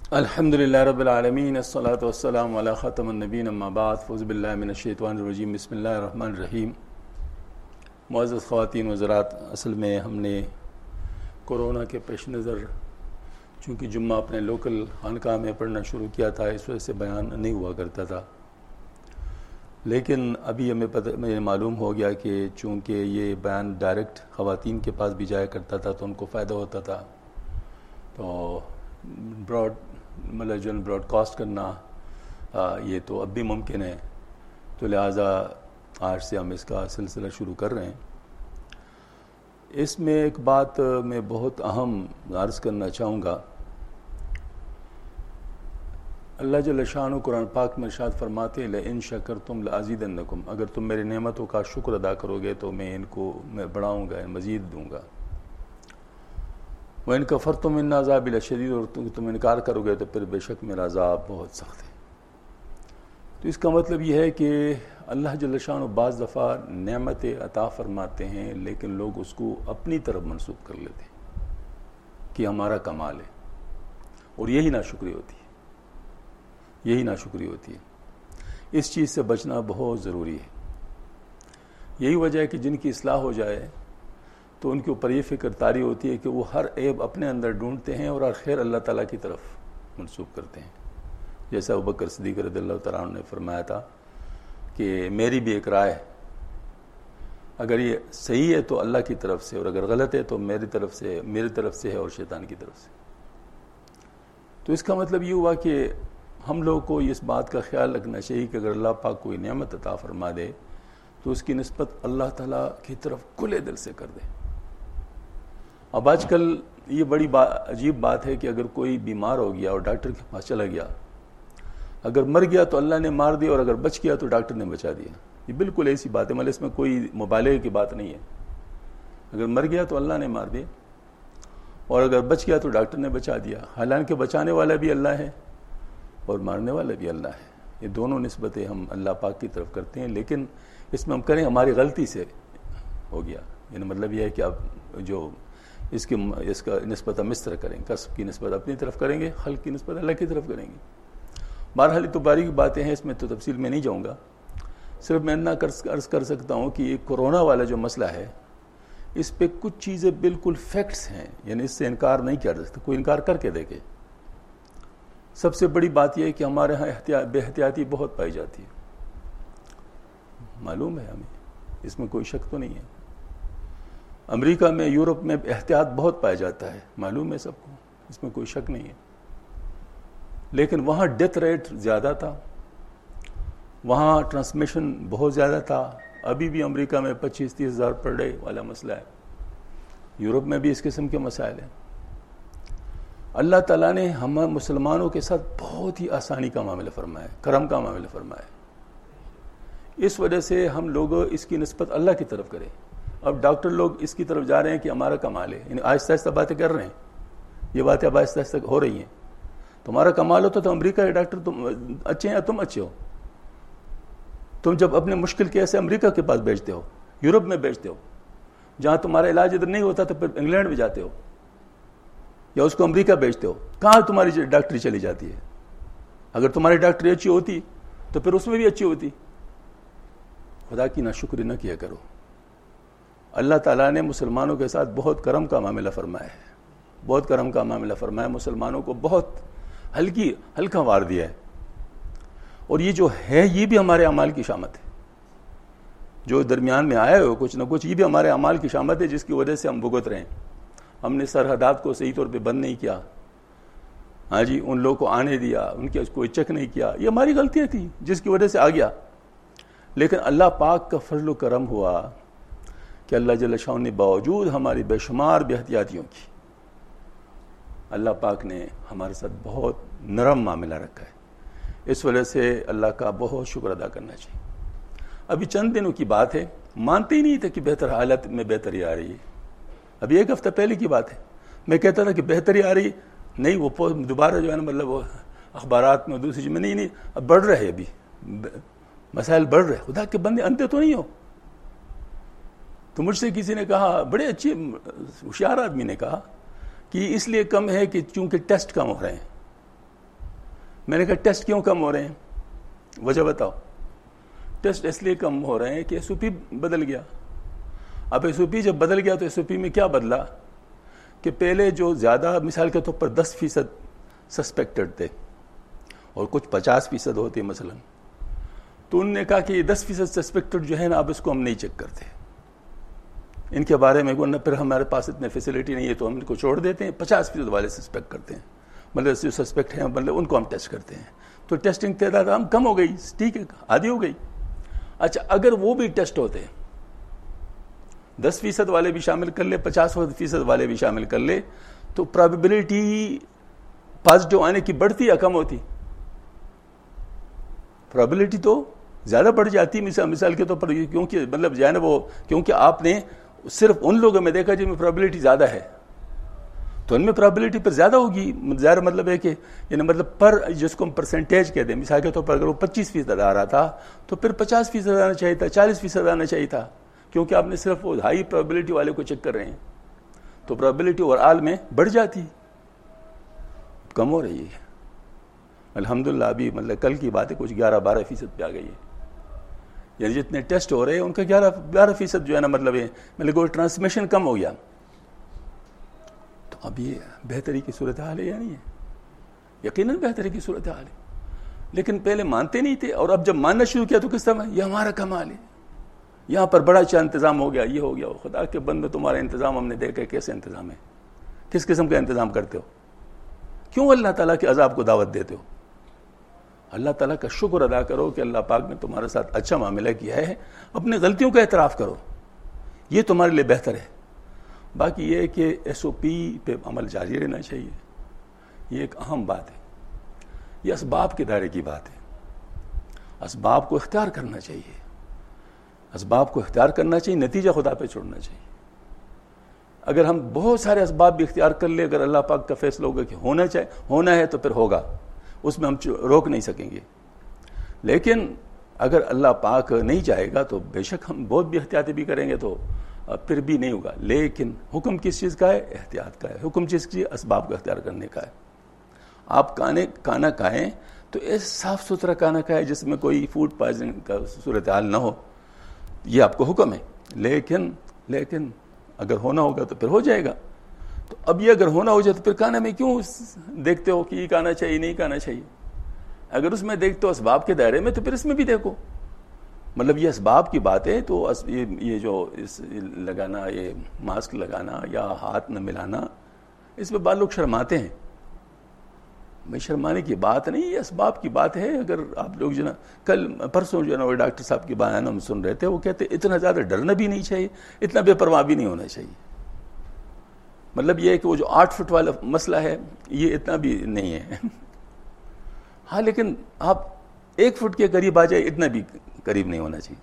الحمدللہ رب العالمین الصلاۃ والسلام علی خاتم النبیین اما بعد فاعوذ باللہ من الشیطان الرجیم بسم اللہ الرحمن الرحیم. معزز خواتین و حضرات، اصل میں ہم نے کورونا کے پیش نظر چونکہ جمعہ اپنے لوکل خانقاہ میں پڑھنا شروع کیا تھا، اس وجہ سے بیان نہیں ہوا کرتا تھا، لیکن ابھی مجھے معلوم ہو گیا کہ چونکہ یہ بیان ڈائریکٹ خواتین کے پاس بھی جایا کرتا تھا تو ان کو فائدہ ہوتا تھا، تو براڈ کاسٹ کرنا یہ تو اب بھی ممکن ہے، تو لہٰذا آج سے ہم اس کا سلسلہ شروع کر رہے ہیں. اس میں ایک بات میں بہت اہم عرض کرنا چاہوں گا. اللہ جل شانہ قرآن پاک میں ارشاد فرماتے ہیں لئن شکرتم لازیدنکم، اگر تم میری نعمتوں کا شکر ادا کرو گے تو میں ان کو بڑھاؤں گا، مزید دوں گا. وَإِن كَفَرْتُمْ إِنَّ عَذَابِي لَشَدِيدٌ، اور تم انکار کرو گے تو پھر بے شک میرا عذاب بہت سخت ہے. تو اس کا مطلب یہ ہے کہ اللہ جل شانہ بعض دفعہ نعمت عطا فرماتے ہیں لیکن لوگ اس کو اپنی طرف منسوب کر لیتے ہیں کہ ہمارا کمال ہے، اور یہی ناشکری ہوتی ہے. اس چیز سے بچنا بہت ضروری ہے. یہی وجہ ہے کہ جن کی اصلاح ہو جائے تو ان کے اوپر یہ فکر طاری ہوتی ہے کہ وہ ہر عیب اپنے اندر ڈھونڈتے ہیں اور ہر خیر اللہ تعالیٰ کی طرف منسوب کرتے ہیں. جیسا ابوبکر صدیق رضی اللہ تعالیٰ عنہ نے فرمایا تھا کہ میری بھی ایک رائے ہے، اگر یہ صحیح ہے تو اللہ کی طرف سے، اور اگر غلط ہے تو میری طرف سے ہے اور شیطان کی طرف سے. تو اس کا مطلب یہ ہوا کہ ہم لوگوں کو اس بات کا خیال رکھنا چاہیے کہ اگر اللہ پاک کوئی نعمت عطا فرما دے تو اس کی نسبت اللہ تعالیٰ کی طرف کھلے دل سے کر دے. اب آج کل یہ بڑی عجیب بات ہے کہ اگر کوئی بیمار ہو گیا اور ڈاکٹر کے پاس چلا گیا، اگر مر گیا تو اللہ نے مار دیا اور اگر بچ گیا تو ڈاکٹر نے بچا دیا. یہ بالکل ایسی بات ہے، مطلب اس میں کوئی مبالغے کی بات نہیں ہے. اگر مر گیا تو اللہ نے مار دیا اور اگر بچ گیا تو ڈاکٹر نے بچا دیا. حالانکہ بچانے والا بھی اللہ ہے اور مارنے والا بھی اللہ ہے. یہ دونوں نسبتیں ہم اللہ پاک کی طرف کرتے ہیں، لیکن اس میں ہم کریں ہماری غلطی سے ہو گیا. یعنی مطلب یہ ہے کہ اب جو اس کا نسبت ہم اس طرح کریں گے، کسب کی نسبت اپنی طرف کریں گے، خلق کی نسبت اللہ کی طرف کریں گے. بہرحال تو باریک باتیں ہیں، اس میں تو تفصیل میں نہیں جاؤں گا. صرف میں اتنا عرض کر سکتا ہوں کہ یہ کورونا والا جو مسئلہ ہے اس پہ کچھ چیزیں بالکل فیکٹس ہیں، یعنی اس سے انکار نہیں کیا جا سکتا. کوئی انکار کر کے دیکھے. سب سے بڑی بات یہ ہے کہ ہمارے ہاں بے احتیاطی بہت پائی جاتی ہے. معلوم ہے ہمیں، اس میں کوئی شک تو نہیں ہے. امریکہ میں، یورپ میں احتیاط بہت پایا جاتا ہے، معلوم ہے سب کو، اس میں کوئی شک نہیں ہے. لیکن وہاں ڈیتھ ریٹ زیادہ تھا، وہاں ٹرانسمیشن بہت زیادہ تھا. ابھی بھی امریکہ میں 25-30 ہزار پر ڈے والا مسئلہ ہے. یورپ میں بھی اس قسم کے مسائل ہیں. اللہ تعالیٰ نے ہم مسلمانوں کے ساتھ بہت ہی آسانی کا معاملہ فرمایا ہے، کرم کا معاملہ فرمایا ہے. اس وجہ سے ہم لوگ اس کی نسبت اللہ کی طرف کریں. اب ڈاکٹر لوگ اس کی طرف جا رہے ہیں کہ ہمارا کمال ہے، یعنی آہستہ آہستہ باتیں کر رہے ہیں. یہ باتیں اب آہستہ آہستہ ہو رہی ہیں. تمہارا کمال ہوتا تو امریکہ کے ڈاکٹر تم اچھے ہیں یا تم اچھے ہو؟ تم جب اپنے مشکل کیسے امریکہ کے پاس بھیجتے ہو، یورپ میں بھیجتے ہو، جہاں تمہارا علاج ادھر نہیں ہوتا تو پھر انگلینڈ میں جاتے ہو یا اس کو امریکہ بھیجتے ہو. کہاں تمہاری ڈاکٹری چلی جاتی ہے؟ اگر تمہاری ڈاکٹری اچھی ہوتی تو پھر اس میں بھی اچھی ہوتی. خدا کی ناشکری نہ کیا کرو. اللہ تعالیٰ نے مسلمانوں کے ساتھ بہت کرم کا معاملہ فرمایا ہے، بہت کرم کا معاملہ فرمایا. مسلمانوں کو بہت ہلکا وار دیا ہے، اور یہ جو ہے یہ بھی ہمارے اعمال کی شامت ہے. جو درمیان میں آئے ہو کچھ نہ کچھ، یہ بھی ہمارے اعمال کی شامت ہے جس کی وجہ سے ہم بھگت رہے ہیں. ہم نے سرحدات کو صحیح طور پہ بند نہیں کیا، ہاں جی، ان لوگوں کو آنے دیا، ان کے کوئی چیک نہیں کیا. یہ ہماری غلطیاں تھیں جس کی وجہ سے آ گیا. لیکن اللہ پاک کا فضل و کرم ہوا کہ اللہ جل شانہ نے باوجود ہماری بے شمار بے احتیاطیوں کی، اللہ پاک نے ہمارے ساتھ بہت نرم معاملہ رکھا ہے. اس وجہ سے اللہ کا بہت شکر ادا کرنا چاہیے. ابھی چند دنوں کی بات ہے، مانتے ہی نہیں تھے کہ بہتر حالت میں بہتری آ رہی ہے. ابھی 1 ہفتہ پہلے کی بات ہے، میں کہتا تھا کہ بہتری آ رہی نہیں، وہ دوبارہ جو ہے نا مطلب وہ اخبارات میں دوسری چیز میں نہیں اب بڑھ رہے، ابھی مسائل بڑھ رہے. خدا کے بندے اندھے تو نہیں ہو. تو مجھ سے کسی نے کہا، بڑے اچھے ہوشیار آدمی نے کہا کہ اس لیے کم ہے کہ چونکہ ٹیسٹ کم ہو رہے ہیں. میں نے کہا ٹیسٹ کیوں کم ہو رہے ہیں, وجہ بتاؤ. ٹیسٹ اس لیے کم ہو رہے ہیں کہ ایس او پی بدل گیا. اب ایس او پی جب بدل گیا تو ایس او پی میں کیا بدلا کہ پہلے جو زیادہ مثال کے طور پر 10% سسپیکٹڈ تھے اور کچھ 50% ہوتے مثلا, تو انہوں نے کہا کہ یہ 10% سسپیکٹڈ جو ہے نا اب اس کو ہم نہیں چیک کرتے, ان کے بارے میں ورنہ پھر ہمارے پاس اتنے فیسلٹی نہیں ہے تو ہم ان کو چھوڑ دیتے ہیں. 50% والے سسپیکٹ کرتے ہیں, مطلب جو سسپیکٹ ہیں مطلب ان کو ہم ٹیسٹ کرتے ہیں. تو ٹیسٹنگ تعداد ہم کم ہو گئی, ٹھیک ہے, آدھی ہو گئی. اچھا اگر وہ بھی ٹیسٹ ہوتے 10% والے بھی شامل کر لے, 50% والے بھی شامل کر لے, تو پرابیبلٹی پازیٹیو آنے کی بڑھتی یا کم ہوتی؟ پرابیبلٹی تو زیادہ بڑھ جاتی مثال کے طور پر, کیونکہ مطلب جو ہے نا وہ کیونکہ آپ نے صرف ان لوگوں میں دیکھا جن میں پرابیبلٹی زیادہ ہے, تو ان میں پرابیبلٹی پر زیادہ ہوگی. ظاہر مطلب ہے کہ یعنی مطلب پر جس کو ہم پرسنٹیج کہتے ہیں, مثال کے طور پر اگر وہ 25% آ رہا تھا تو پھر 50% آنا چاہیے تھا, 40% آنا چاہیے تھا, کیونکہ آپ نے صرف وہ ہائی پرابیبلٹی والے کو چیک کر رہے ہیں. تو پرابیبلٹی اوور آل میں بڑھ جاتی, کم ہو رہی ہے. الحمدللہ ابھی مطلب کل کی بات ہے کچھ 11-12% پہ آ گئی ہے. یعنی جتنے ٹیسٹ ہو رہے ہیں ان کا 11% جو ہے نا مطلب ہے مطلب کوئی ٹرانسمیشن کم ہو گیا. تو اب یہ بہتری کی صورتحال ہے یا نہیں ہے؟ یقیناً بہتری کی صورتحال ہے, لیکن پہلے مانتے نہیں تھے, اور اب جب ماننا شروع کیا تو کس طرح یہ ہمارا کمال ہے, یہاں پر بڑا اچھا انتظام ہو گیا, یہ ہو گیا. خدا کے بندے تمہارا انتظام ہم نے دیکھا کیسے انتظام ہے, کس قسم کا انتظام کرتے ہو, کیوں اللہ تعالیٰ کے عذاب کو دعوت دیتے ہو؟ اللہ تعالیٰ کا شکر ادا کرو کہ اللہ پاک نے تمہارے ساتھ اچھا معاملہ کیا ہے, اپنی غلطیوں کا اعتراف کرو, یہ تمہارے لیے بہتر ہے. باقی یہ ہے کہ ایس او پی پہ عمل جاری رہنا چاہیے, یہ ایک اہم بات ہے. یہ اسباب کے دائرے کی بات ہے, اسباب کو اختیار کرنا چاہیے, اسباب کو اختیار کرنا چاہیے, نتیجہ خدا پہ چھوڑنا چاہیے. اگر ہم بہت سارے اسباب بھی اختیار کر لیں, اگر اللہ پاک کا فیصلہ ہوگا کہ ہونا ہے تو پھر ہوگا, اس میں ہم روک نہیں سکیں گے. لیکن اگر اللہ پاک نہیں چاہے گا تو بے شک ہم بہت بھی احتیاطی بھی کریں گے تو پھر بھی نہیں ہوگا. لیکن حکم کس چیز کا ہے؟ احتیاط کا ہے. حکم چیز کی اسباب کو اختیار کرنے کا ہے. آپ کھانا کھائیں تو ایسا صاف ستھرا کھانا کھائیں جس میں کوئی فوڈ پوائزنگ کا صورتحال نہ ہو, یہ آپ کو حکم ہے. لیکن اگر ہونا ہوگا تو پھر ہو جائے گا. تو اب یہ اگر ہونا ہو جائے تو پھر کھانا میں کیوں دیکھتے ہو کہ یہ کھانا چاہیے نہیں کھانا چاہیے؟ اگر اس میں دیکھتے ہو اسباب کے دائرے میں تو پھر اس میں بھی دیکھو. مطلب یہ اسباب کی بات ہے. تو یہ جو لگانا, یہ ماسک لگانا یا ہاتھ نہ ملانا, اس میں بعض لوگ شرماتے ہیں. بھائی شرمانے کی بات نہیں, یہ اسباب کی بات ہے. اگر آپ لوگ جو نا کل پرسوں جو ہے نا وہ ڈاکٹر صاحب کی بیان ہم سن رہے تھے, وہ کہتے اتنا زیادہ ڈرنا بھی نہیں چاہیے, اتنا بے پرواہ بھی نہیں ہونا چاہیے. مطلب یہ ہے کہ وہ جو 8 فٹ والا مسئلہ ہے یہ اتنا بھی نہیں ہے. ہاں لیکن آپ 1 فٹ کے قریب آ جائے, اتنا بھی قریب نہیں ہونا چاہیے.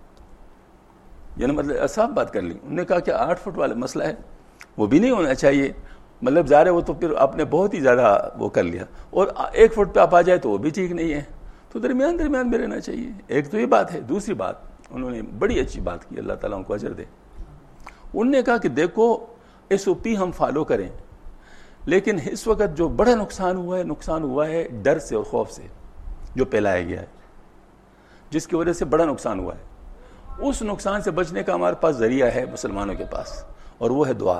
یعنی مطلب صاف بات کر لی. انہوں نے کہا کہ 8 فٹ والا مسئلہ ہے, وہ بھی نہیں ہونا چاہیے. مطلب ظاہر ہے وہ تو پھر آپ نے بہت ہی زیادہ وہ کر لیا, اور 1 فٹ پہ آپ آ جائے تو وہ بھی ٹھیک نہیں ہے. تو درمیان میں رہنا چاہیے. ایک تو یہ بات ہے. دوسری بات انہوں نے بڑی اچھی بات کی, اللہ تعالیٰ ان کو اجر دے. انہوں نے کہا کہ دیکھو ایس او پی ہم فالو کریں, لیکن اس وقت جو بڑا نقصان ہوا ہے ڈر سے اور خوف سے جو پھیلایا گیا ہے, جس کی وجہ سے بڑا نقصان ہوا ہے. اس نقصان سے بچنے کا ہمارے پاس ذریعہ ہے مسلمانوں کے پاس, اور وہ ہے دعا.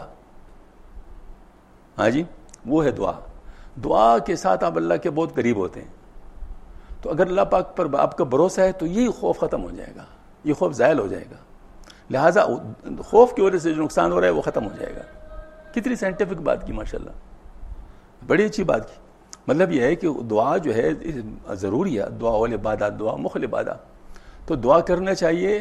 ہاں جی, وہ ہے دعا. دعا کے ساتھ آپ اللہ کے بہت قریب ہوتے ہیں. تو اگر اللہ پاک پر آپ کا بھروسہ ہے تو یہی خوف ختم ہو جائے گا, یہ خوف زائل ہو جائے گا. لہٰذا خوف کی وجہ سے جو نقصان ہو رہا ہے وہ ختم ہو جائے گا. کتنی سائنٹیفک بات کی, ماشاءاللہ, بڑی اچھی بات کی. مطلب یہ ہے کہ دعا جو ہے ضروری ہے. دعا والعبادات, دعا مخل عبادہ. تو دعا کرنا چاہیے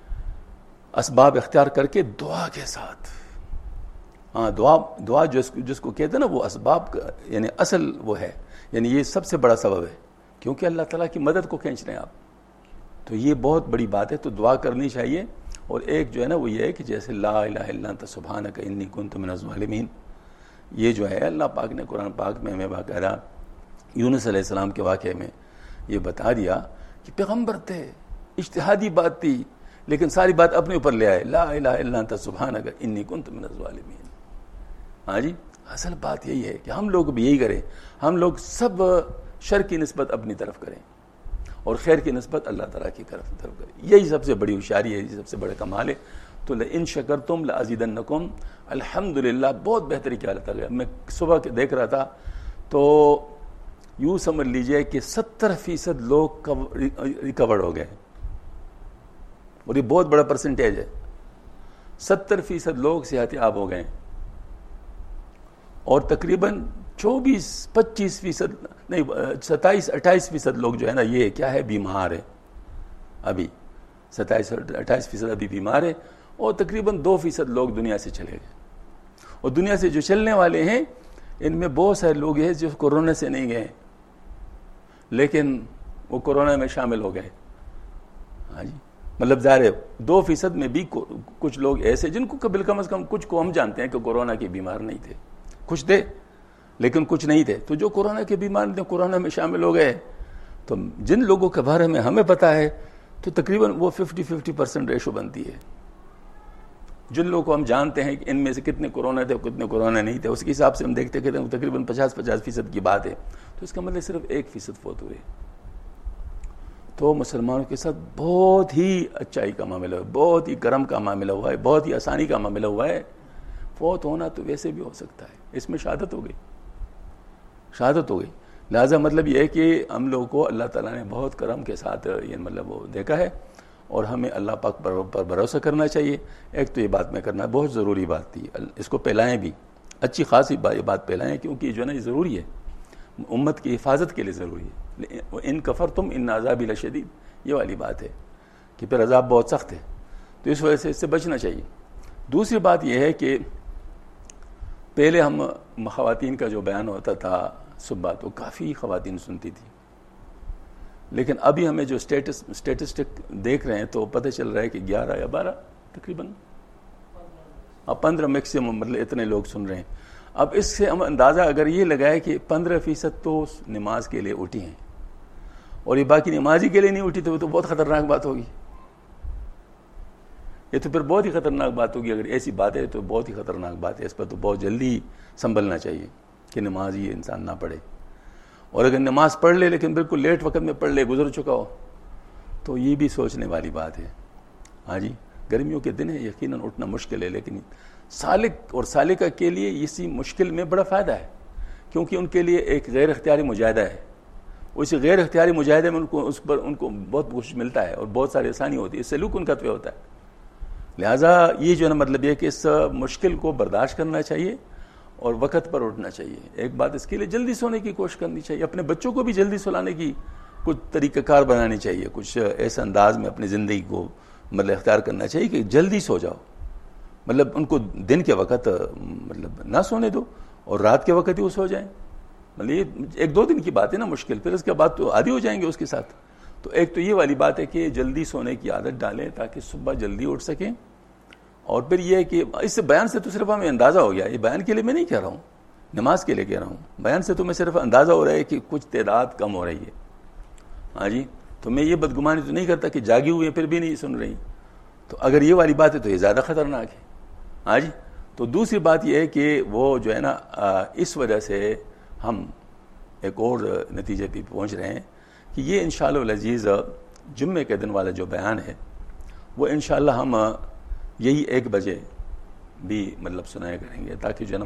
اسباب اختیار کر کے, دعا کے ساتھ. ہاں دعا جس کو کہتے ہیں نا وہ اسباب کا یعنی اصل وہ ہے, یعنی یہ سب سے بڑا سبب ہے, کیونکہ اللہ تعالیٰ کی مدد کو کھینچ رہے ہیں آپ. تو یہ بہت بڑی بات ہے. تو دعا کرنی چاہیے. اور ایک جو ہے نا وہ یہ ہے کہ جیسے لا الہ الا انت سبحانک انی کنت من الظالمین, یہ جو ہے اللہ پاک نے قرآن پاک میں باقاعدہ یونس علیہ السلام کے واقعے میں یہ بتا دیا کہ پیغمبر تھے, اجتہادی بات تھی, لیکن ساری بات اپنے اوپر لے آئے, لا الہ الا انت سبحانک انی کنت من الظالمین. ہاں جی, اصل بات یہی ہے کہ ہم لوگ بھی یہی کریں. ہم لوگ سب شر کی نسبت اپنی طرف کریں اور خیر کی نسبت اللہ تعالیٰ کی طرف کریں. یہی سب سے بڑی ہوشیاری ہے, یہی سب سے بڑا کمال ہے. تو لئن شکرتم لازیدنکم, الحمدللہ بہت بہتری کیا اللہ تعالیٰ. میں صبح دیکھ رہا تھا تو یوں سمجھ لیجئے کہ 70% لوگ ریکورڈ ہو گئے, اور یہ بہت بڑا پرسنٹیج ہے. 70% لوگ صحت یاب ہو گئے, اور تقریباً 24-25% نہیں 27-28% لوگ جو ہے نا یہ کیا ہے بیمار ہے. ابھی 27-28% ابھی بیمار ہے, اور تقریباً 2% لوگ دنیا سے چلے گئے. اور دنیا سے جو چلنے والے ہیں ان میں بہت سارے لوگ ہیں جو کورونا سے نہیں گئے لیکن وہ کورونا میں شامل ہو گئے. ہاں جی, مطلب ظاہر ہے 2% میں بھی کچھ لوگ ایسے جن کو قبل کم از کم کچھ کو ہم جانتے ہیں کہ کورونا کے بیمار نہیں تھے, کچھ تھے لیکن کچھ نہیں تھے. تو جو کورونا کے بیمار تھے کورونا میں شامل ہو گئے. تو جن لوگوں کے بارے میں ہمیں پتا ہے تو تقریباً وہ 50% ریشو بنتی ہے. جن لوگوں کو ہم جانتے ہیں کہ ان میں سے کتنے کورونا تھے کتنے کورونا نہیں تھے, اس کے حساب سے ہم دیکھتے کہ تقریباً 50% کی بات ہے. تو اس کا مطلب صرف 1% فوت ہوئے. تو مسلمانوں کے ساتھ بہت ہی اچائی کا معاملہ ہے, بہت ہی کرم کا معاملہ ہوا ہے, بہت ہی آسانی کا معاملہ ہوا ہے. فوت ہونا تو ویسے بھی ہو سکتا ہے, اس میں شہادت ہو گئی, شہادت ہو گئی. لہٰذا مطلب یہ ہے کہ ہم لوگوں کو اللہ تعالیٰ نے بہت کرم کے ساتھ یہ مطلب وہ دیکھا ہے, اور ہمیں اللہ پاک پر بھروسہ کرنا چاہیے. ایک تو یہ بات میں کرنا بہت ضروری بات تھی, اس کو پھیلائیں بھی, اچھی خاصی یہ بات پھیلائیں, کیونکہ یہ جو ہے نا یہ ضروری ہے, امت کی حفاظت کے لیے ضروری ہے. ان کفرتم ان عذابی لشدید, یہ والی بات ہے کہ پھر عذاب بہت سخت ہے. تو اس وجہ سے اس سے بچنا چاہیے. دوسری بات یہ ہے کہ پہلے ہم خواتین کا جو بیان ہوتا تھا صبح تو کافی خواتین سنتی تھی, لیکن ابھی ہمیں جو اسٹیٹسٹک دیکھ رہے ہیں تو پتہ چل رہا ہے کہ 11 یا 12 تقریباً 15 میکسیمم مطلب اتنے لوگ سن رہے ہیں. اب اس سے ہم اندازہ اگر یہ لگائے کہ 15% تو نماز کے لیے اٹھی ہیں اور یہ باقی نمازی کے لیے نہیں اٹھی تو بہت خطرناک بات ہوگی. یہ تو پھر بہت ہی خطرناک بات ہوگی. اگر ایسی بات ہے تو بہت ہی خطرناک بات ہے. اس پر تو بہت جلدی سنبھلنا چاہیے کہ نماز یہ انسان نہ پڑھے, اور اگر نماز پڑھ لے لیکن بالکل لیٹ وقت میں پڑھ لے, گزر چکا ہو, تو یہ بھی سوچنے والی بات ہے. ہاں جی, گرمیوں کے دن ہے, یقیناً اٹھنا مشکل ہے, لیکن سالک اور سالکہ کے لیے اسی مشکل میں بڑا فائدہ ہے, کیونکہ ان کے لیے ایک غیر اختیاری مجاہدہ ہے. اسی غیر اختیاری مجاہدے میں ان کو بہت کچھ ملتا ہے اور بہت ساری آسانی ہوتی ہے, سلوک ان کا طے ہوتا ہے. لہٰذا یہ جو ہے نا مطلب یہ کہ اس مشکل کو برداشت کرنا چاہیے اور وقت پر اٹھنا چاہیے. ایک بات اس کے لیے جلدی سونے کی کوشش کرنی چاہیے, اپنے بچوں کو بھی جلدی سلانے کی کچھ طریقہ کار بنانی چاہیے, کچھ ایسا انداز میں اپنی زندگی کو مطلب اختیار کرنا چاہیے کہ جلدی سو جاؤ. مطلب ان کو دن کے وقت مطلب نہ سونے دو اور رات کے وقت ہی وہ سو جائیں. مطلب یہ 1-2 دن کی بات ہے نا مشکل, پھر اس کے بعد تو عادی ہو جائیں گے اس کے ساتھ. تو ایک تو یہ والی بات ہے کہ جلدی سونے کی عادت ڈالیں تاکہ صبح جلدی اٹھ سکیں. اور پھر یہ ہے کہ اس سے بیان سے تو صرف ہمیں اندازہ ہو گیا, یہ بیان کے لیے میں نہیں کہہ رہا ہوں, نماز کے لیے کہہ رہا ہوں. بیان سے تو میں صرف اندازہ ہو رہا ہے کہ کچھ تعداد کم ہو رہی ہے. ہاں جی, تو میں یہ بدگمانی تو نہیں کرتا کہ جاگی ہوئی ہیں پھر بھی نہیں سن رہی. تو اگر یہ والی بات ہے تو یہ زیادہ خطرناک ہے. ہاں جی, تو دوسری بات یہ ہے کہ وہ جو ہے نا اس وجہ سے ہم ایک اور نتیجے پہ پہنچ رہے ہیں کہ یہ انشاءاللہ العزیز جمعے کے دن والا جو بیان ہے وہ انشاءاللہ ہم یہی 1 بجے بھی مطلب سنایا کریں گے, تاکہ جو ہے نا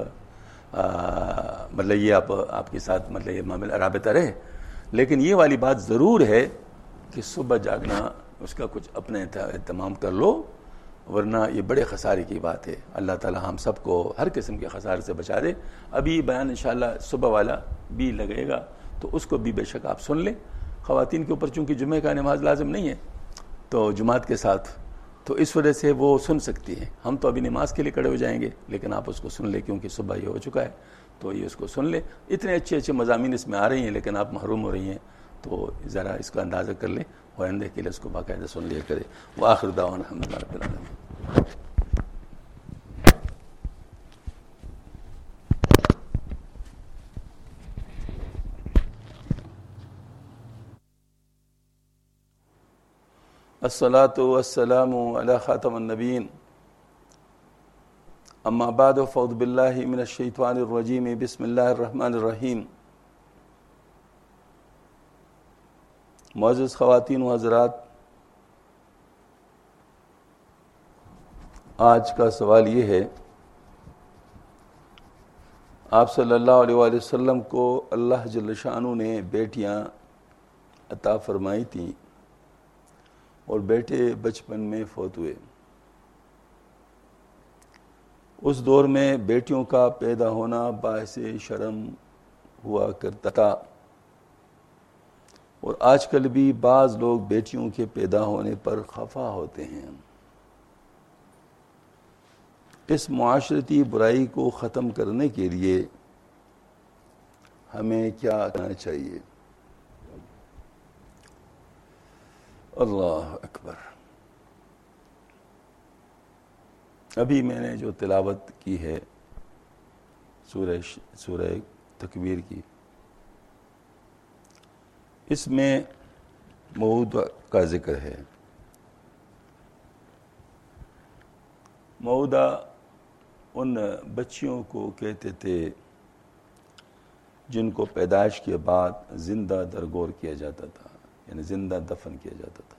مطلب یہ آپ کے ساتھ مطلب یہ معاملہ رابطہ رہے. لیکن یہ والی بات ضرور ہے کہ صبح جاگنا اس کا کچھ اپنے اہتمام کر لو, ورنہ یہ بڑے خسارے کی بات ہے. اللہ تعالی ہم سب کو ہر قسم کے خسارے سے بچا دے. ابھی بیان انشاءاللہ صبح والا بھی لگے گا تو اس کو بھی بے شک آپ سن لیں. خواتین کے اوپر چونکہ جمعہ کا نماز لازم نہیں ہے تو جماعت کے ساتھ, تو اس وجہ سے وہ سن سکتی ہیں. ہم تو ابھی نماز کے لیے کھڑے ہو جائیں گے, لیکن آپ اس کو سن لیں کیونکہ صبح یہ ہو چکا ہے, تو یہ اس کو سن لیں. اتنے اچھے مضامین اس میں آ رہی ہیں لیکن آپ محروم ہو رہی ہیں, تو ذرا اس کا اندازہ کر لیں اور آئندہ کے لیے اس کو باقاعدہ سن لیا کرے. وآخر دعوانا الحمدللہ رب العالمین. الصلاة والسلام على خاتم النبیین, اما بعد فاعوذ باللہ من الشیطان الرجیم, بسم اللہ الرحمن الرحیم. معزز خواتین و حضرات، آج کا سوال یہ ہے، آپ صلی اللہ علیہ وآلہ وسلم کو اللہ جل شانہ نے بیٹیاں عطا فرمائی تھیں اور بیٹے بچپن میں فوت ہوئے۔ اس دور میں بیٹیوں کا پیدا ہونا باعث شرم ہوا کرتا تھا، اور آج کل بھی بعض لوگ بیٹیوں کے پیدا ہونے پر خفا ہوتے ہیں۔ اس معاشرتی برائی کو ختم کرنے کے لیے ہمیں کیا کرنا چاہیے؟ اللہ اکبر۔ ابھی میں نے جو تلاوت کی ہے سورہ تکویر کی، اس میں موعودہ کا ذکر ہے۔ موعودہ ان بچیوں کو کہتے تھے جن کو پیدائش کے بعد زندہ درگور کیا جاتا تھا، یعنی زندہ دفن کیا جاتا تھا،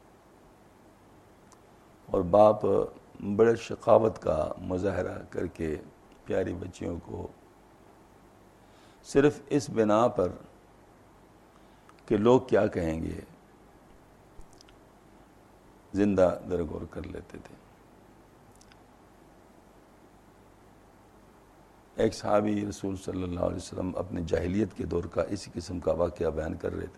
اور باپ بڑے شقاوت کا مظاہرہ کر کے پیاری بچیوں کو صرف اس بنا پر کہ لوگ کیا کہیں گے زندہ درگور کر لیتے تھے۔ ایک صحابی رسول صلی اللہ علیہ وسلم اپنے جاہلیت کے دور کا اسی قسم کا واقعہ بیان کر رہے تھے،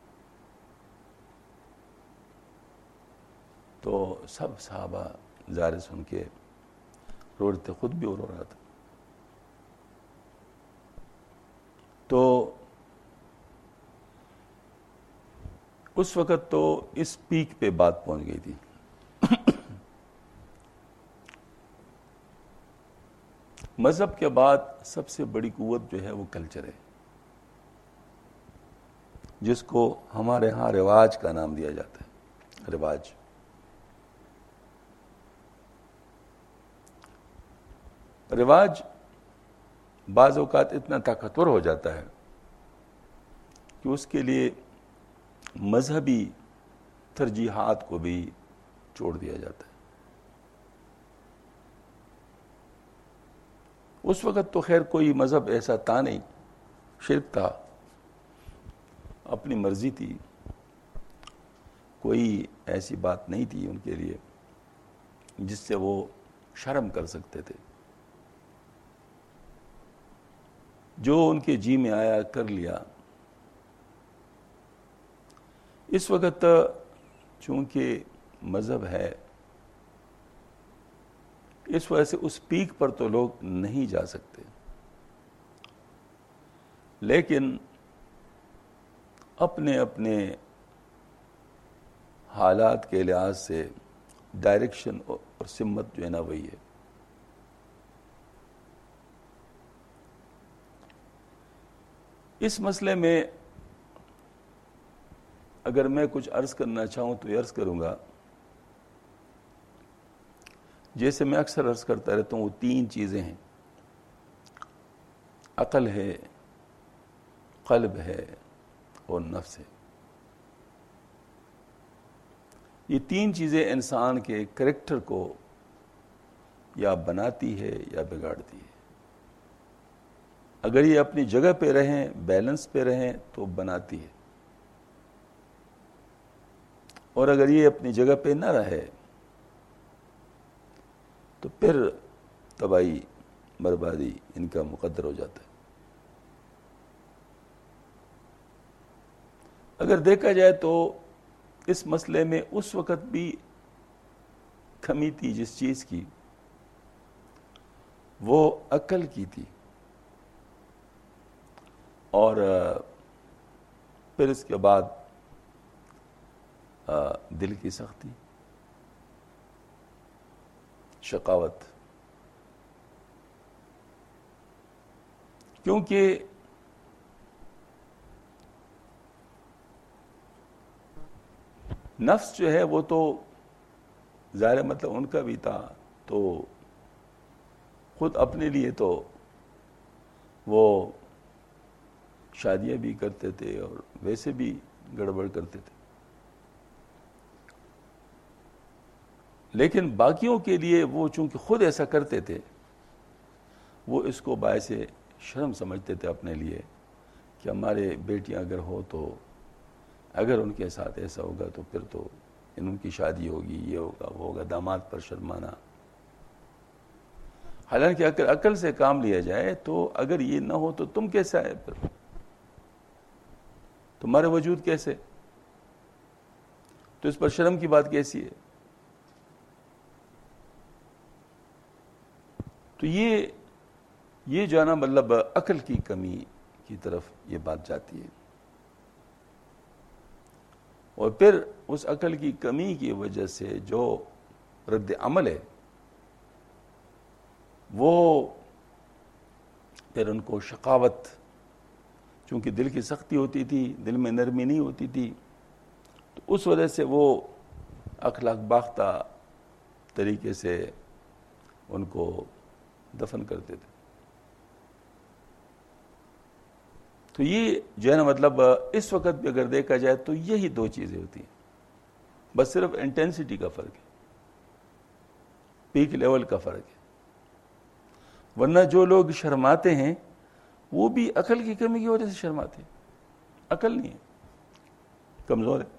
تو سب صحابہ ظاہر سن کے رو رہے تھے، خود بھی رو رہا تھا۔ تو اس وقت تو اس پیک پہ بات پہنچ گئی تھی۔ مذہب کے بعد سب سے بڑی قوت جو ہے وہ کلچر ہے، جس کو ہمارے ہاں رواج کا نام دیا جاتا ہے۔ رواج رواج بعض اوقات اتنا طاقتور ہو جاتا ہے کہ اس کے لیے مذہبی ترجیحات کو بھی چھوڑ دیا جاتا ہے۔ اس وقت تو خیر کوئی مذہب ایسا تھا نہیں، شرک تھا، اپنی مرضی تھی، کوئی ایسی بات نہیں تھی ان کے لیے جس سے وہ شرم کر سکتے تھے۔ جو ان کے جی میں آیا کر لیا۔ اس وقت چونکہ مذہب ہے، اس وجہ سے اس پیک پر تو لوگ نہیں جا سکتے، لیکن اپنے اپنے حالات کے لحاظ سے ڈائریکشن اور سمت جو ہے نا وہی ہے۔ اس مسئلے میں اگر میں کچھ عرض کرنا چاہوں تو یہ عرض کروں گا، جیسے میں اکثر عرض کرتا رہتا ہوں، وہ تین چیزیں ہیں، عقل ہے، قلب ہے اور نفس ہے۔ یہ تین چیزیں انسان کے کریکٹر کو یا بناتی ہے یا بگاڑتی ہے۔ اگر یہ اپنی جگہ پہ رہیں، بیلنس پہ رہیں تو بناتی ہے، اور اگر یہ اپنی جگہ پہ نہ رہے تو پھر تباہی بربادی ان کا مقدر ہو جاتا ہے۔ اگر دیکھا جائے تو اس مسئلے میں اس وقت بھی کمی تھی جس چیز کی، وہ عقل کی تھی، اور پھر اس کے بعد دل کی سختی، شقاوت، کیونکہ نفس جو ہے وہ تو ظاہر مطلب ان کا بھی تھا، تو خود اپنے لیے تو وہ شادیاں بھی کرتے تھے، اور ویسے بھی گڑبڑ کرتے تھے. لیکن باقیوں کے لیے وہ چونکہ خود ایسا کرتے تھے، وہ اس کو باعث شرم سمجھتے تھے اپنے لیے کہ ہمارے بیٹیاں اگر ہو تو اگر ان کے ساتھ ایسا ہوگا تو پھر تو ان کی شادی ہوگی، یہ ہوگا وہ ہوگا، داماد پر شرمانا. حالانکہ اگر عقل سے کام لیا جائے تو اگر یہ نہ ہو تو تم کیسا ہے، پھر تمہارے وجود کیسے، تو اس پر شرم کی بات کیسی ہے؟ تو یہ جو ہے نا مطلب عقل کی کمی کی طرف یہ بات جاتی ہے. اور پھر اس عقل کی کمی کی وجہ سے جو رد عمل ہے وہ پھر ان کو شقاوت، چونکہ دل کی سختی ہوتی تھی، دل میں نرمی نہیں ہوتی تھی، تو اس وجہ سے وہ اخلاق باختہ طریقے سے ان کو دفن کرتے تھے. تو یہ جو ہے نا مطلب اس وقت بھی اگر دیکھا جائے تو یہی دو چیزیں ہوتی ہیں، بس صرف انٹینسٹی کا فرق ہے، پیک لیول کا فرق ہے. ورنہ جو لوگ شرماتے ہیں وہ بھی عقل کی کمی کی وجہ سے شرماتے ہیں، عقل نہیں ہے، کمزور ہے.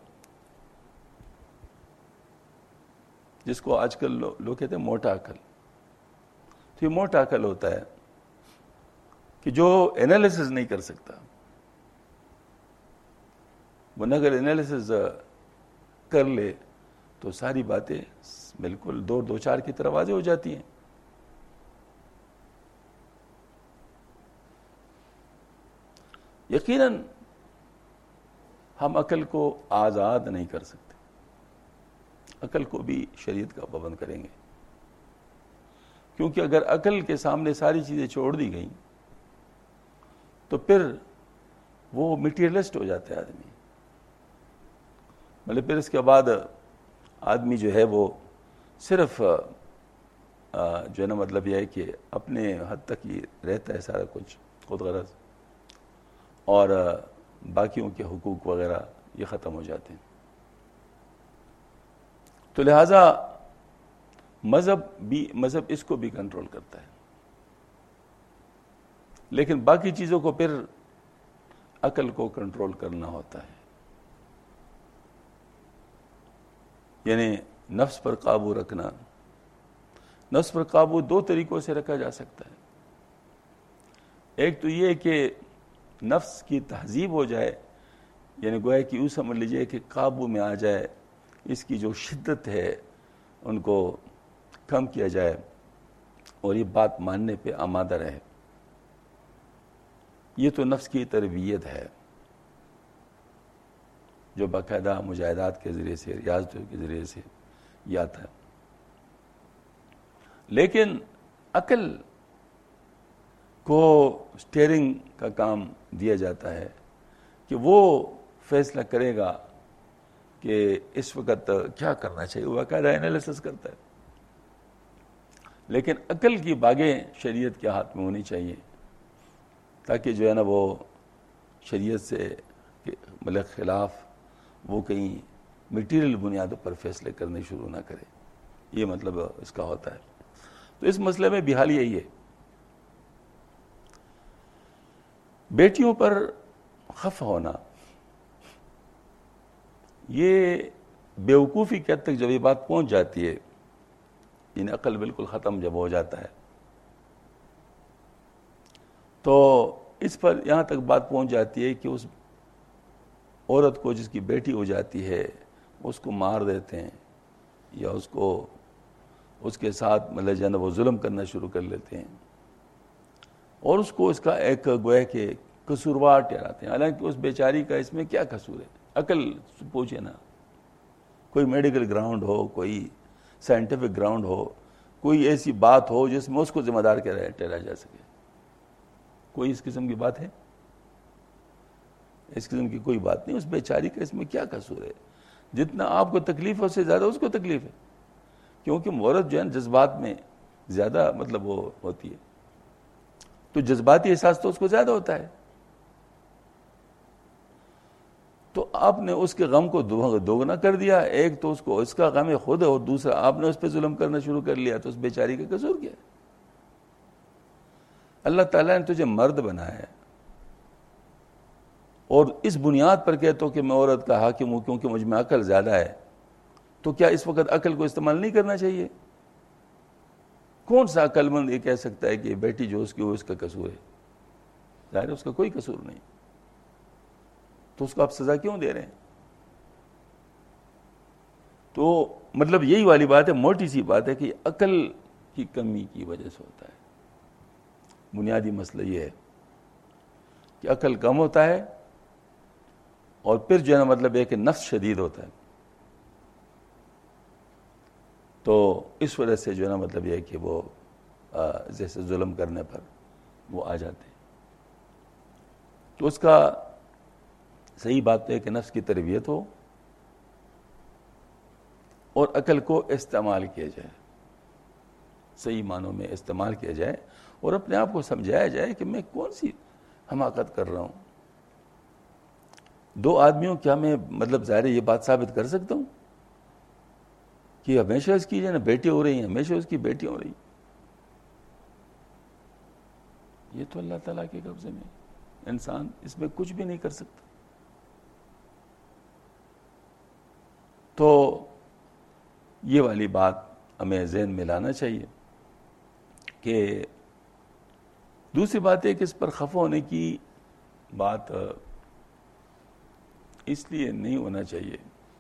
جس کو آج کل لوگ کہتے ہیں موٹا عقل، تو یہ موٹا عقل ہوتا ہے کہ جو انالیسز نہیں کر سکتا. ورنہ اگر انالیسز کر لے تو ساری باتیں بالکل دو چار کی طرح واضح ہو جاتی ہیں. یقیناً ہم عقل کو آزاد نہیں کر سکتے، عقل کو بھی شریعت کا پابند کریں گے، کیونکہ اگر عقل کے سامنے ساری چیزیں چھوڑ دی گئیں تو پھر وہ میٹیریلسٹ ہو جاتا ہے آدمی. مطلب پھر اس کے بعد آدمی جو ہے وہ صرف جو ہے نا مطلب یہ ہے کہ اپنے حد تک ہی رہتا ہے، سارا کچھ خود غرض، اور باقیوں کے حقوق وغیرہ یہ ختم ہو جاتے ہیں. تو لہذا مذہب اس کو بھی کنٹرول کرتا ہے، لیکن باقی چیزوں کو پھر عقل کو کنٹرول کرنا ہوتا ہے. یعنی نفس پر قابو رکھنا. نفس پر قابو دو طریقوں سے رکھا جا سکتا ہے. ایک تو یہ کہ نفس کی تہذیب ہو جائے، یعنی گویا کہ یوں سمجھ لیجئے کہ قابو میں آ جائے، اس کی جو شدت ہے ان کو کم کیا جائے اور یہ بات ماننے پہ آمادہ رہے. یہ تو نفس کی تربیت ہے جو باقاعدہ مجاہدات کے ذریعے سے، ریاضتوں کے ذریعے سے یہ آتا ہے. لیکن عقل کو سٹیئرنگ کا کام دیا جاتا ہے کہ وہ فیصلہ کرے گا کہ اس وقت کیا کرنا چاہیے، وہ باقاعدہ انالیسس کرتا ہے. لیکن عقل کی باغیں شریعت کے ہاتھ میں ہونی چاہیے تاکہ جو ہے نا وہ شریعت سے مطلب خلاف وہ کہیں میٹیریل بنیادوں پر فیصلے کرنے شروع نہ کرے. یہ مطلب اس کا ہوتا ہے. تو اس مسئلے میں بھی حال یہی ہے. بیٹیوں پر خفا ہونا یہ بیوقوفی کے حد تک جب یہ بات پہنچ جاتی ہے، یعنی عقل بالکل ختم جب ہو جاتا ہے، تو اس پر یہاں تک بات پہنچ جاتی ہے کہ اس عورت کو جس کی بیٹی ہو جاتی ہے اس کو مار دیتے ہیں یا اس کے ساتھ مطلب جو ہے نا وہ ظلم کرنا شروع کر لیتے ہیں اور اس کو اس کا ایک گویا کہ قصوروار ٹھہراتے ہیں. حالانکہ اس بیچاری کا اس میں کیا قصور ہے؟ عقل پوچھے نا، کوئی میڈیکل گراؤنڈ ہو، کوئی سائنٹیفک گراؤنڈ ہو، کوئی ایسی بات ہو جس میں اس کو ذمہ دار ٹھہرایا جا سکے. کوئی اس قسم کی بات ہے؟ اس قسم کی کوئی بات نہیں. اس بیچاری کا اس میں کیا قصور ہے؟ جتنا آپ کو تکلیف ہے اس سے زیادہ اس کو تکلیف ہے، کیونکہ عورت جو ہے جذبات میں زیادہ مطلب وہ ہوتی ہے، تو جذباتی احساس تو اس کو زیادہ ہوتا ہے. تو آپ نے اس کے غم کو دوگنا کر دیا. ایک تو اس کو اس کا غم خود ہے، اور دوسرا آپ نے اس پہ ظلم کرنا شروع کر لیا. تو اس بیچاری کا قصور کیا ہے؟ اللہ تعالیٰ نے تجھے مرد بنایا ہے، اور اس بنیاد پر کہتا ہو کہ میں عورت کا حاکم ہوں کیونکہ مجھ میں عقل زیادہ ہے. تو کیا اس وقت عقل کو استعمال نہیں کرنا چاہیے؟ کون سا عقل مند یہ کہہ سکتا ہے کہ بیٹی جو اس کی وہ اس کا قصور ہے؟ ظاہر ہے اس کا کوئی قصور نہیں. تو اس کو آپ سزا کیوں دے رہے ہیں؟ تو مطلب یہی والی بات ہے، موٹی سی بات ہے کہ عقل کی کمی کی وجہ سے ہوتا ہے. بنیادی مسئلہ یہ ہے کہ عقل کم ہوتا ہے، اور پھر جو ہے نا مطلب ہے کہ نفس شدید ہوتا ہے. تو اس وجہ سے جو ہے نا مطلب یہ ہے کہ وہ جیسے ظلم کرنے پر وہ آ جاتے ہیں. تو اس کا صحیح بات ہے کہ نفس کی تربیت ہو اور عقل کو استعمال کیا جائے، صحیح معنوں میں استعمال کیا جائے، اور اپنے آپ کو سمجھایا جائے کہ میں کون سی حماقت کر رہا ہوں. دو آدمیوں کیا میں مطلب ظاہر یہ بات ثابت کر سکتا ہوں کہ ہمیشہ اس کی جو ہے نا بیٹی ہو رہی ہیں، ہمیشہ اس کی بیٹی ہو رہی ہیں؟ یہ تو اللہ تعالیٰ کے قبضے میں، انسان اس میں کچھ بھی نہیں کر سکتا. تو یہ والی بات ہمیں ذہن میں لانا چاہیے. کہ دوسری بات ہے کہ اس پر خفا ہونے کی بات اس لیے نہیں ہونا چاہیے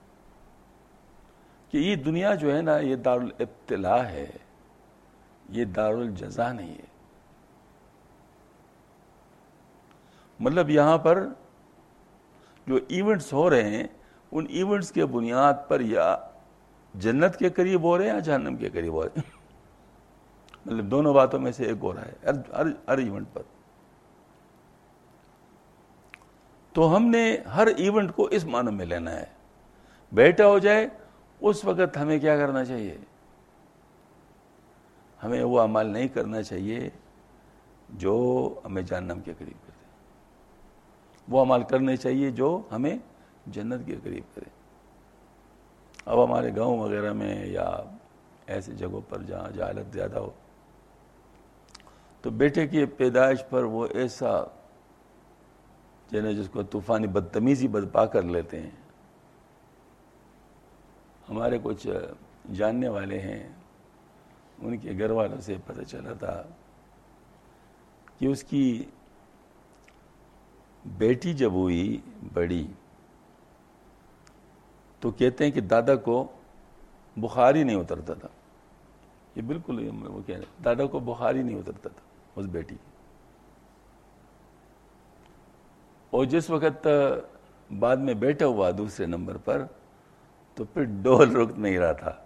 کہ یہ دنیا جو ہے نا یہ دارالابتلاء ہے، یہ دارالجزا نہیں ہے. مطلب یہاں پر جو ایونٹس ہو رہے ہیں ان ایونٹس کے بنیاد پر یا جنت کے قریب ہو رہے ہیں یا جہنم کے قریب ہو رہے ہیں. مطلب دونوں باتوں میں سے ایک ہو رہا ہے ہر ایونٹ پر. تو ہم نے ہر ایونٹ کو اس معنی میں لینا ہے. بیٹا ہو جائے اس وقت ہمیں کیا کرنا چاہیے؟ ہمیں وہ عمل نہیں کرنا چاہیے جو ہمیں جہنم کے قریب کرے، وہ عمل کرنے چاہیے جو ہمیں جنت کے قریب کرے. اب ہمارے گاؤں وغیرہ میں یا ایسی جگہوں پر جہاں جہالت زیادہ ہو تو بیٹے کی پیدائش پر وہ ایسا جس کو طوفانی بدتمیزی برپا کر لیتے ہیں. ہمارے کچھ جاننے والے ہیں، ان کے گھر والوں سے پتہ چلا تھا کہ اس کی بیٹی جب ہوئی بڑی تو کہتے ہیں کہ دادا کو بخار ہی نہیں اترتا تھا. یہ بالکل وہ کہہ رہے دادا کو بخار ہی نہیں اترتا تھا اس بیٹی کی. اور جس وقت بعد میں بیٹا ہوا دوسرے نمبر پر تو پھر ڈول رک نہیں رہا تھا.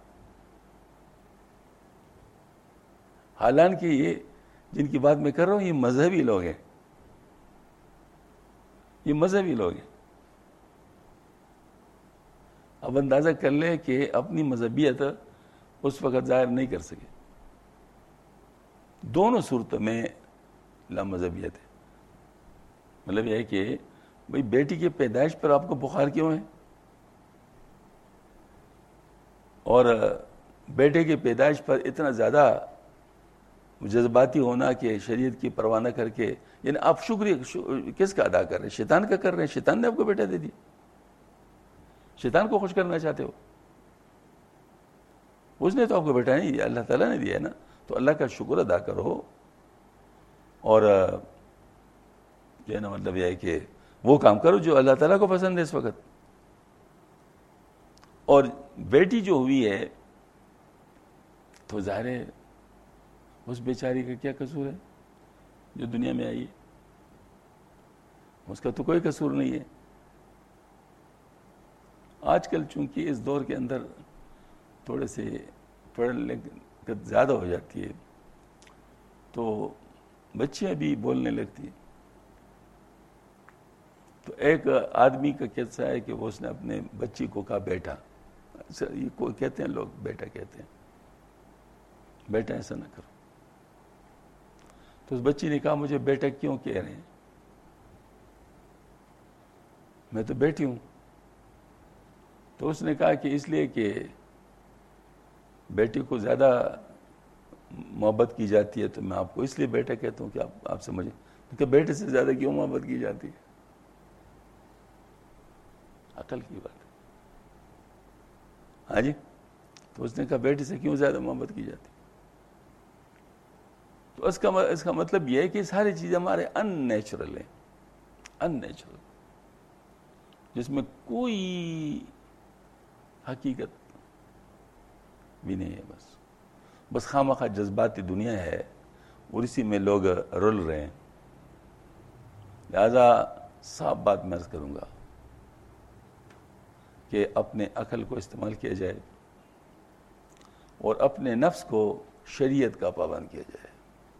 حالانکہ یہ جن کی بات میں کر رہا ہوں یہ مذہبی لوگ ہیں، یہ مذہبی لوگ ہیں. اب اندازہ کر لیں کہ اپنی مذہبیت اس وقت ظاہر نہیں کر سکے. دونوں صورتوں میں لامذہبیت ہے. مطلب یہ ہے کہ بھئی بیٹی کی پیدائش پر آپ کو بخار کیوں ہے، اور بیٹے کی پیدائش پر اتنا زیادہ جذباتی ہونا کہ شریعت کی پرواہ نہ کر کے، یعنی آپ شکریہ کس کا ادا کر رہے ہیں؟ شیطان کا کر رہے ہیں. شیطان نے آپ کو بیٹا دے دیا، شیطان کو خوش کرنا چاہتے ہو. اس نے تو آپ کو بیٹا نہیں دیا، اللہ تعالیٰ نے دیا ہے نا. تو اللہ کا شکر ادا کرو، اور جو ہے نا مطلب یہ ہے کہ وہ کام کرو جو اللہ تعالیٰ کو پسند ہے اس وقت. اور بیٹی جو ہوئی ہے تو ظاہر ہے اس بیچاری کا کیا قصور ہے جو دنیا میں آئی ہے؟ اس کا تو کوئی قصور نہیں ہے. آج کل چونکہ اس دور کے اندر تھوڑے سے پڑھ لکھ زیادہ ہو جاتی ہے تو بچیاں بھی بولنے لگتی ہیں. تو ایک آدمی کا کیسا ہے کہ وہ اس نے اپنے بچی کو کہا بیٹا، یہ کوئی کہتے ہیں لوگ بیٹا کہتے ہیں، بیٹا ایسا نہ کرو. تو اس بچی نے کہا مجھے بیٹا کیوں کہہ رہے ہیں، میں تو بیٹی ہوں. تو اس نے کہا کہ اس لیے کہ بیٹی کو زیادہ محبت کی جاتی ہے تو میں آپ کو اس لیے بیٹا کہتا ہوں کہ آپ سمجھیں کہ بیٹے سے زیادہ کیوں محبت کی جاتی ہے. عقل کی بات ہے. ہاں جی. تو اس نے کہا بیٹے سے کیوں زیادہ محبت کی جاتی. تو اس کا مطلب یہ ہے کہ ساری چیزیں ہمارے ان نیچرل ہیں, ان نیچرل, جس میں کوئی حقیقت بھی نہیں ہے. بس خواہ جذباتی دنیا ہے اور اسی میں لوگ رل رہے ہیں. لہذا صاف بات میں عرض کروں گا کہ اپنے عقل کو استعمال کیا جائے اور اپنے نفس کو شریعت کا پابند کیا جائے.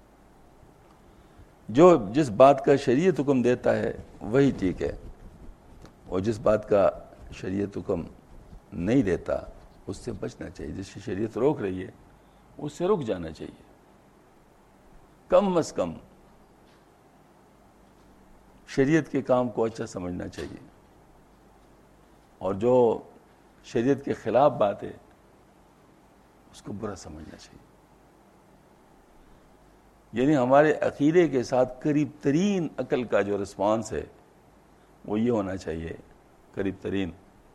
جس بات کا شریعت حکم دیتا ہے وہی ٹھیک ہے, اور جس بات کا شریعت حکم نہیں دیتا اس سے بچنا چاہیے. جس کی شریعت روک رہی ہے اس سے رک جانا چاہیے. کم از کم شریعت کے کام کو اچھا سمجھنا چاہیے, اور جو شریعت کے خلاف بات ہے اس کو برا سمجھنا چاہیے. یعنی ہمارے عقیدے کے ساتھ قریب ترین عقل کا جو رسپانس ہے وہ یہ ہونا چاہیے, قریب ترین,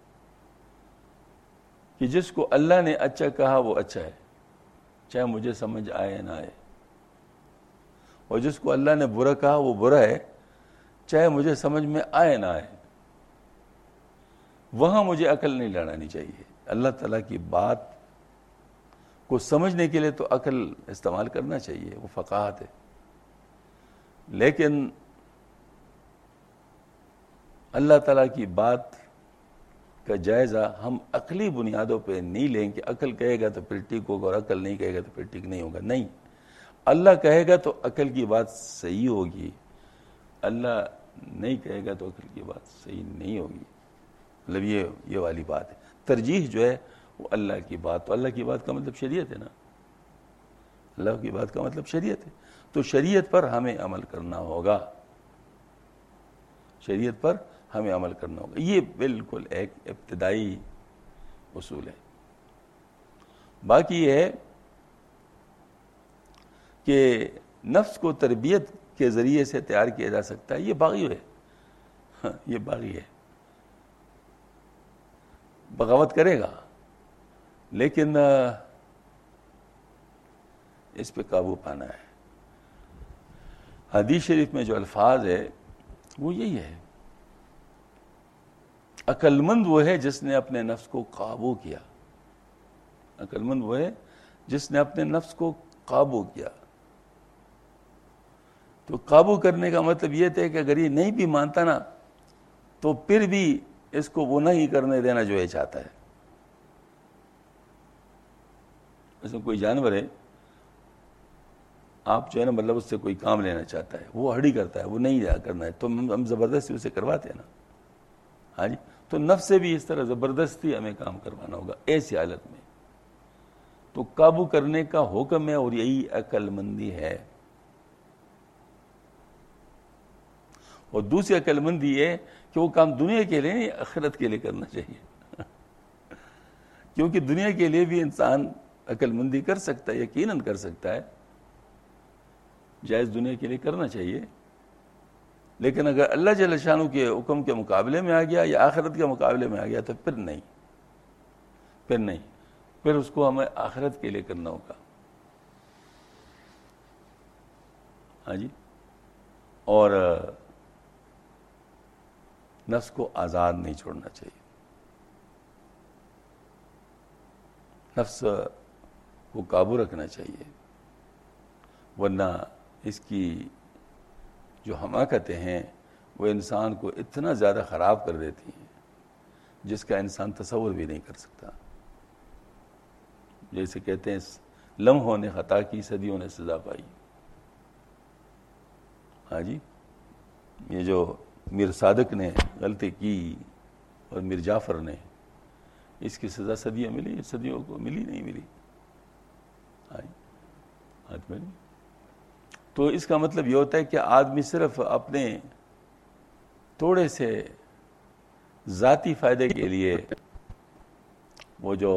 کہ جس کو اللہ نے اچھا کہا وہ اچھا ہے, چاہے مجھے سمجھ آئے نہ آئے, اور جس کو اللہ نے برا کہا وہ برا ہے, چاہے مجھے سمجھ میں آئے نہ آئے. وہاں مجھے عقل نہیں لڑانی چاہیے. اللہ تعالیٰ کی بات کو سمجھنے کے لیے تو عقل استعمال کرنا چاہیے, وہ فقاہت ہے. لیکن اللہ تعالیٰ کی بات کا جائزہ ہم عقلی بنیادوں پہ نہیں لیں کہ عقل کہے گا تو پھر ٹھیک ہوگا اور عقل نہیں کہے گا تو پھر ٹھیک نہیں ہوگا. نہیں, اللہ کہے گا تو عقل کی بات صحیح ہوگی, اللہ نہیں کہے گا تو عقل کی بات صحیح نہیں ہوگی. مطلب یہ والی بات ہے. ترجیح جو ہے وہ اللہ کی بات, تو اللہ کی بات کا مطلب شریعت ہے نا, اللہ کی بات کا مطلب شریعت ہے. تو شریعت پر ہمیں عمل کرنا ہوگا, شریعت پر ہمیں عمل کرنا ہوگا. یہ بالکل ایک ابتدائی اصول ہے. باقی یہ ہے کہ نفس کو تربیت کے ذریعے سے تیار کیا جا سکتا ہے, یہ باغی ہے, یہ باغی ہے, بغاوت کرے گا لیکن اس پہ قابو پانا ہے. حدیث شریف میں جو الفاظ ہے وہ یہی ہے, عقل مند وہ ہے جس نے اپنے نفس کو قابو کیا. عقل مند وہ ہے جس نے اپنے نفس کو قابو کیا. تو قابو کرنے کا مطلب یہ تھا کہ اگر یہ نہیں بھی مانتا نا تو پھر بھی اس کو وہ نہیں کرنے دینا جو یہ چاہتا ہے. جیسے کوئی جانور ہے, آپ جو ہے نا مطلب اس سے کوئی کام لینا چاہتا ہے, وہ ہڑی کرتا ہے, وہ نہیں کرنا ہے, تو ہم زبردستی اسے کرواتے ہیں نا. ہاں جی. تو نفس سے بھی اس طرح زبردستی ہمیں کام کروانا ہوگا ایسی حالت میں. تو قابو کرنے کا حکم ہے اور یہی عقل مندی ہے. اور دوسری عقل مندی یہ کہ وہ کام دنیا کے لیے نہیں آخرت کے لیے کرنا چاہیے. کیونکہ دنیا کے لیے بھی انسان عقل مندی کر سکتا ہے, یقیناً کر سکتا ہے, جائز دنیا کے لیے کرنا چاہیے. لیکن اگر اللہ جل شانہ کے حکم کے مقابلے میں آ گیا یا آخرت کے مقابلے میں آ گیا تو پھر نہیں, پھر اس کو ہمیں آخرت کے لیے کرنا ہوگا. ہاں جی. اور نفس کو آزاد نہیں چھوڑنا چاہیے. نفس کو قابو رکھنا چاہیے, ورنہ اس کی جو حماقتیں ہیں وہ انسان کو اتنا زیادہ خراب کر دیتی ہیں جس کا انسان تصور بھی نہیں کر سکتا. جیسے کہتے ہیں لمحوں نے خطا کی, صدیوں نے سزا پائی. ہاں جی. یہ جو میر صادق نے غلطی کی اور میر جعفر نے, اس کی سزا صدیوں ملی, صدیوں کو ملی نہیں ملی. ہاں جی. ہاتھ میں نہیں. تو اس کا مطلب یہ ہوتا ہے کہ آدمی صرف اپنے تھوڑے سے ذاتی فائدے کے لیے وہ جو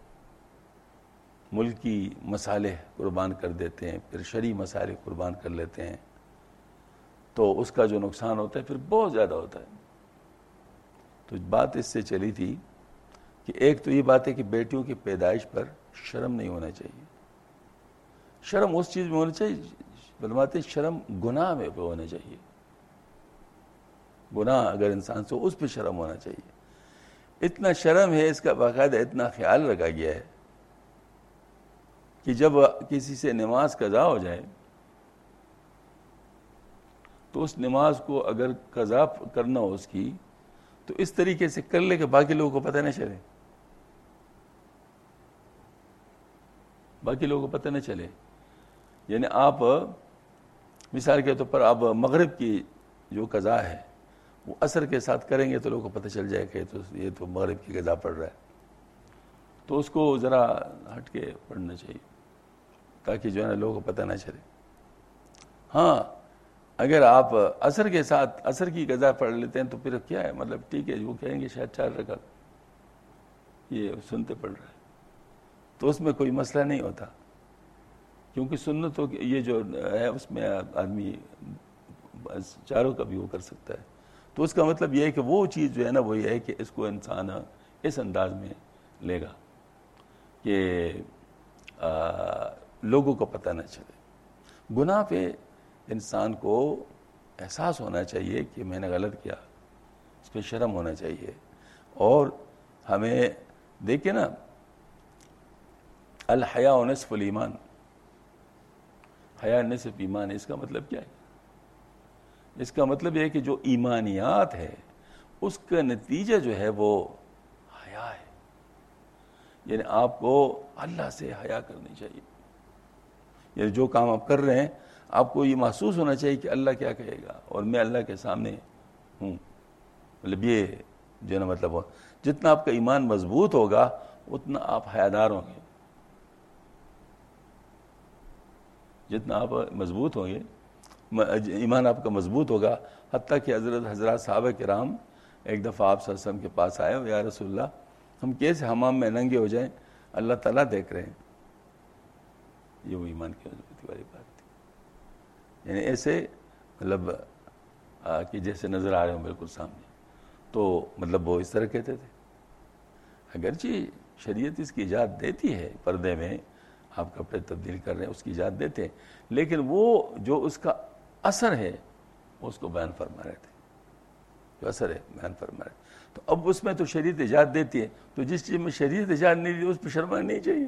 ملکی مصالح قربان کر دیتے ہیں، پھر شرعی مصالح قربان کر لیتے ہیں، تو اس کا جو نقصان ہوتا ہے پھر بہت زیادہ ہوتا ہے۔ تو بات اس سے چلی تھی کہ ایک تو یہ بات ہے کہ بیٹیوں کی پیدائش پر شرم نہیں ہونا چاہیے۔ شرم اس چیز میں ہونا چاہیے، بلواتے شرم گناہ میں ہونا چاہیے، گناہ اگر انسان سے اس پہ شرم ہونا چاہیے۔ اتنا شرم ہے، اس کا باقاعدہ اتنا خیال رکھا گیا ہے کہ جب کسی سے نماز قضا ہو جائے تو اس نماز کو اگر قضا کرنا ہو اس کی تو اس طریقے سے کر لے کہ باقی لوگوں کو پتہ نہ چلے، باقی لوگوں کو پتہ نہ چلے۔ یعنی آپ مثال کے طور پر آپ مغرب کی جو قضا ہے وہ عصر کے ساتھ کریں گے تو لوگوں کو پتہ چل جائے کہ یہ تو مغرب کی قضا پڑھ رہا ہے، تو اس کو ذرا ہٹ کے پڑھنا چاہیے تاکہ جو ہے نا لوگوں کو پتہ نہ چلے۔ ہاں اگر آپ عصر کے ساتھ عصر کی قضا پڑھ لیتے ہیں تو پھر کیا ہے، مطلب ٹھیک ہے، وہ کہیں گے شاید 4 رکعت یہ سنتے پڑھ رہا ہے، تو اس میں کوئی مسئلہ نہیں ہوتا، کیونکہ سنتوں یہ جو ہے اس میں آدمی چاروں کا بھی وہ کر سکتا ہے۔ تو اس کا مطلب یہ ہے کہ وہ چیز جو ہے نا وہ یہ ہے کہ اس کو انسان اس انداز میں لے گا کہ لوگوں کو پتہ نہ چلے۔ گناہ پہ انسان کو احساس ہونا چاہیے کہ میں نے غلط کیا، اس پہ شرم ہونا چاہیے۔ اور ہمیں دیکھیں نا، الحیاء نصف الایمان، حیا نصف ایمان ہے۔ اس کا مطلب کیا ہے؟ اس کا مطلب یہ ہے کہ جو ایمانیات ہے اس کا نتیجہ جو ہے وہ حیا ہے، یعنی آپ کو اللہ سے حیا کرنی چاہیے۔ یعنی جو کام آپ کر رہے ہیں آپ کو یہ محسوس ہونا چاہیے کہ اللہ کیا کہے گا اور میں اللہ کے سامنے ہوں، مطلب یہ جو ہے نا مطلب جتنا آپ کا ایمان مضبوط ہوگا اتنا آپ حیادار ہوں گے، جتنا آپ مضبوط ہوں گے ایمان آپ کا مضبوط ہوگا۔ حتیٰ کہ حضرات صحابہ کرام ایک دفعہ آپ صلی اللہ علیہ وسلم کے پاس آئے، یا رسول اللہ ہم کیسے حمام میں ننگے ہو جائیں، اللہ تعالیٰ دیکھ رہے ہیں۔ یہ وہ ایمان کی مضبوطی والی بات تھی، یعنی ایسے مطلب کہ جیسے نظر آ رہے ہوں بالکل سامنے، تو مطلب وہ اس طرح کہتے تھے۔ اگرچہ شریعت اس کی اجازت دیتی ہے، پردے میں آپ کپڑے تبدیل کر رہے ہیں اس کی اجازت دیتے ہیں، لیکن وہ جو اس کا اثر ہے اس کو بیان فرما رہے تھے، جو اثر ہے بیان فرما رہے تھے۔ تو اب اس میں تو شریعت اجازت دیتی ہے، تو جس چیز میں شریعت اجازت نہیں دی اس پہ شرمانا نہیں چاہیے،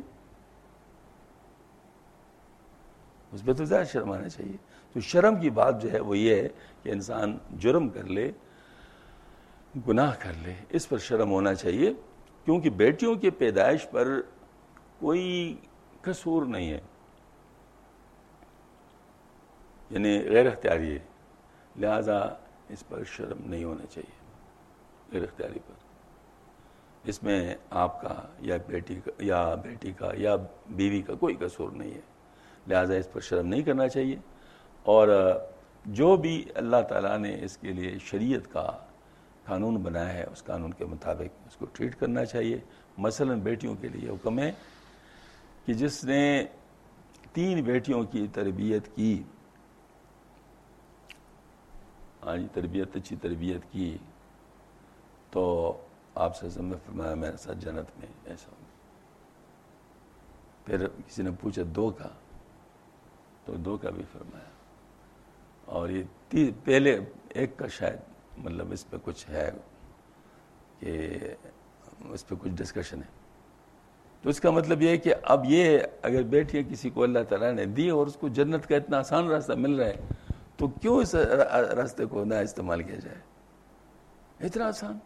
اس پہ تو زیادہ شرمانا چاہیے۔ تو شرم کی بات جو ہے وہ یہ ہے کہ انسان جرم کر لے، گناہ کر لے، اس پر شرم ہونا چاہیے، کیونکہ بیٹیوں کی پیدائش پر کوئی قصور نہیں ہے، یعنی غیر اختیاری ہے، لہذا اس پر شرم نہیں ہونا چاہیے، غیر اختیاری پر۔ اس میں آپ کا یا بیٹی کا یا بیوی کا کوئی قصور نہیں ہے، لہذا اس پر شرم نہیں کرنا چاہیے۔ اور جو بھی اللہ تعالیٰ نے اس کے لیے شریعت کا قانون بنایا ہے اس قانون کے مطابق اس کو ٹریٹ کرنا چاہیے۔ مثلا بیٹیوں کے لیے حکم ہے کہ جس نے 3 بیٹیوں کی تربیت کی، اچھی تربیت کی، تو آپ سے نے فرمایا میرے ساتھ جنت میں ایسا ہوگا۔ پھر کسی نے پوچھا 2 کا، تو 2 کا بھی فرمایا۔ اور یہ پہلے 1 کا شاید مطلب اس پہ کچھ ہے کہ اس پہ کچھ ڈسکشن ہے، تو اس کا مطلب یہ ہے کہ اب یہ اگر بیٹیاں کسی کو اللہ تعالیٰ نے دی اور اس کو جنت کا اتنا آسان راستہ مل رہا ہے تو کیوں اس راستے کو نہ استعمال کیا جائے؟ اتنا آسان،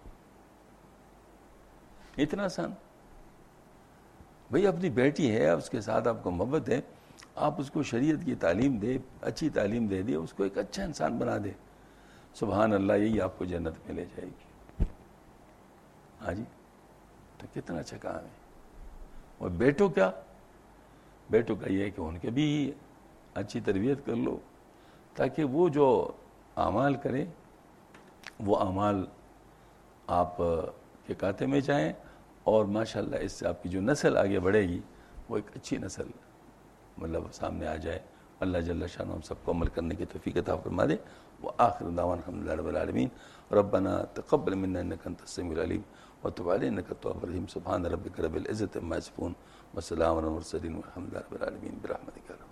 اتنا آسان۔ بھئی اپنی بیٹی ہے، اس کے ساتھ آپ کو محبت ہے، آپ اس کو شریعت کی تعلیم دے، اچھی تعلیم دے دے، اس کو ایک اچھا انسان بنا دے، سبحان اللہ، یہی آپ کو جنت میں لے جائے گی۔ ہاں جی، تو کتنا اچھا کام ہے۔ اور بیٹوں کا یہ ہے کہ ان کے بھی اچھی تربیت کر لو تاکہ وہ جو اعمال کریں وہ اعمال آپ کے کاتے میں جائیں اور ماشاءاللہ اس سے آپ کی جو نسل آگے بڑھے گی وہ ایک اچھی نسل مطلب سامنے آ جائے. اللہ جل شانہ ہم سب کو عمل کرنے کی توفیق عطا فرما دے. وآخر دعوانا الحمدللہ رب العالمین. ربنا تقبل منا انك انت السميع العليم وتب علينا انك التواب الرحيم. سبحان ربك رب العزة عما يصفون وسلام على المرسلين والحمد لله رب العالمين برحمتك.